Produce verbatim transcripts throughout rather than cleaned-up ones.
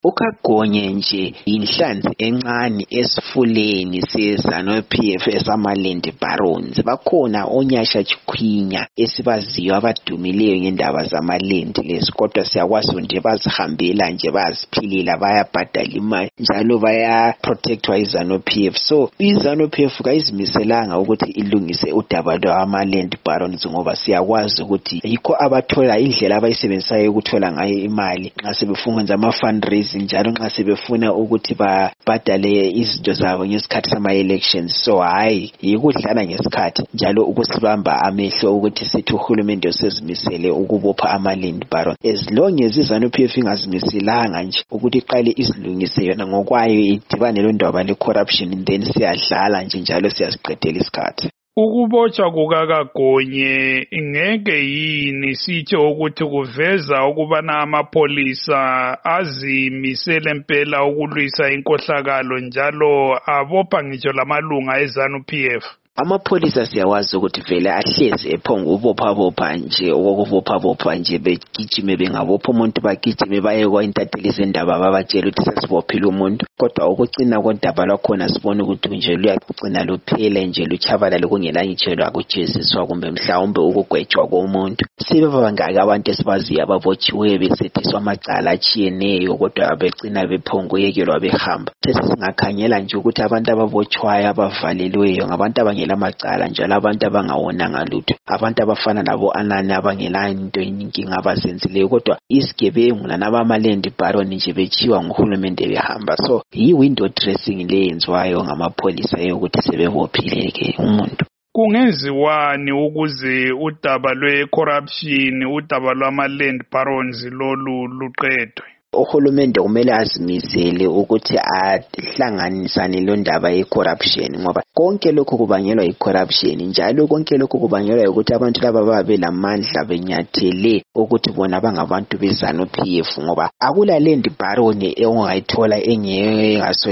uKagonye nje inhlanzi encane esifuleni seZanu-P F esamaland barons. Bakhona oNyasha Chikhwinya esibaziyo abadumileyo ngendaba zamaland lezi, kodwa siyakwazi nje bazihambela nje baziphilela bayabhadala imali njalo baya protectwa iZanu-P F. So iZanu-P F kayizimiselanga ukuthi ilungise udaba lwamaland barons ngoba siyakwazi ukuthi yikho abathola indlela abayisebenzisayo ukuthola ngayo imali nxa sebefuna nje ama fundraising njalo nxa sebefuna ukuthi babhadale izinto zabo ngesikhathi sama elections. So hayi yikudlala ngesikhathi njalo ukusibamba amehlo ukuthi sithi uhulumende usezimisele ukubopha amaland baron. As long as iZanu-P F ingazimiselanga nje ukuthi iqale izilungise yona ngokwayo idibane lendaba le corruption, then siyadlala nje njalo siyaziqedela isikhathi. Ukubotshwa kukaGagonye ingeke yini sitsho ukuthi kuveza ukubana amapholisa azimisele impela ukulwisa inkohlakalo njalo abopha ngitsho lamalunga eZanu-P F? Amapholisa siyawazi ukuthi vele ahlezi ephongo ubopha bopha nje okubopha bopha nje begijime bengabopha umuntu bagijime baye kwaintathelisa indaba babatshela ukuthi sesibophile umuntu, kodwa ukucina kodaba lwakhona sibona ukuthi nje luyagcina luphele nje luchabalala kungela ngitsho akujeziswa kumbe mhlawumbe ukugwetshwa komuntu. Sibe bangaki abantu esibaziyo ababotshiweyo besethiswa amacala achiyeneyo kodwa begcina bephongo yekelwa behamba. Sese singakhanyela nje ukuthi abantu ababotshwayo abavalelweyo ngabantu abangela amacala njalo abantu abangawonanga lutho, abantu abafana labo Anani abangela into inkinga abazenzileyo, kodwa isigebengu nabamaland baron nje bechiwa nguhulumende behamba. So yi window dressing leyenziwayo ngamapholisa yokuthi sebebophile ke umuntu. Kungenziwani ukuze udaba lwe corruption, udaba lwamaland barons lolu luqedwe? Uhulumende kumele azimisele ukuthi ahlanganisane lo ndaba ye corruption ngoba konke lokho kubangelwa yi corruption njalo konke lokho kubangelwa ukuthi abantu laba babe lamandla benyathele ukuthi bona bangabantu beZanu-P F ngoba akula land baron ongayithola engeyaso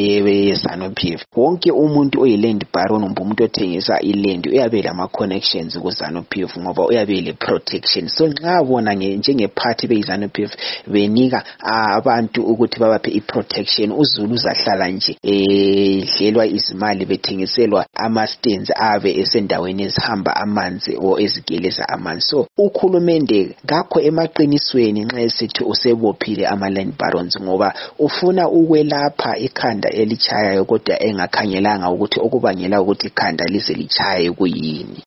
eyeZanu-P F. Wonke umuntu oyiland baron umbe umuntu othengisa iland uyabe lama connections kuZanu-P F ngoba uyabe le protection. So nxa bona njenge party beZanu-P F benika abantu ukuthi babaphe iprotection, uZulu uzahlala nje ehlelwa izimali bethengiselwa ama stands ave esendaweni ezihamba amanzi o ezigeleza amanzi. So ukhulumende ngakho emaqinisweni nxa esithi usebophile ama-land barons ngoba ufuna ukwelapha ikhanda elichayayo kodwa engakhangelanga ukuthi okubangela ukuthi ikhanda lize lichaye kuyini.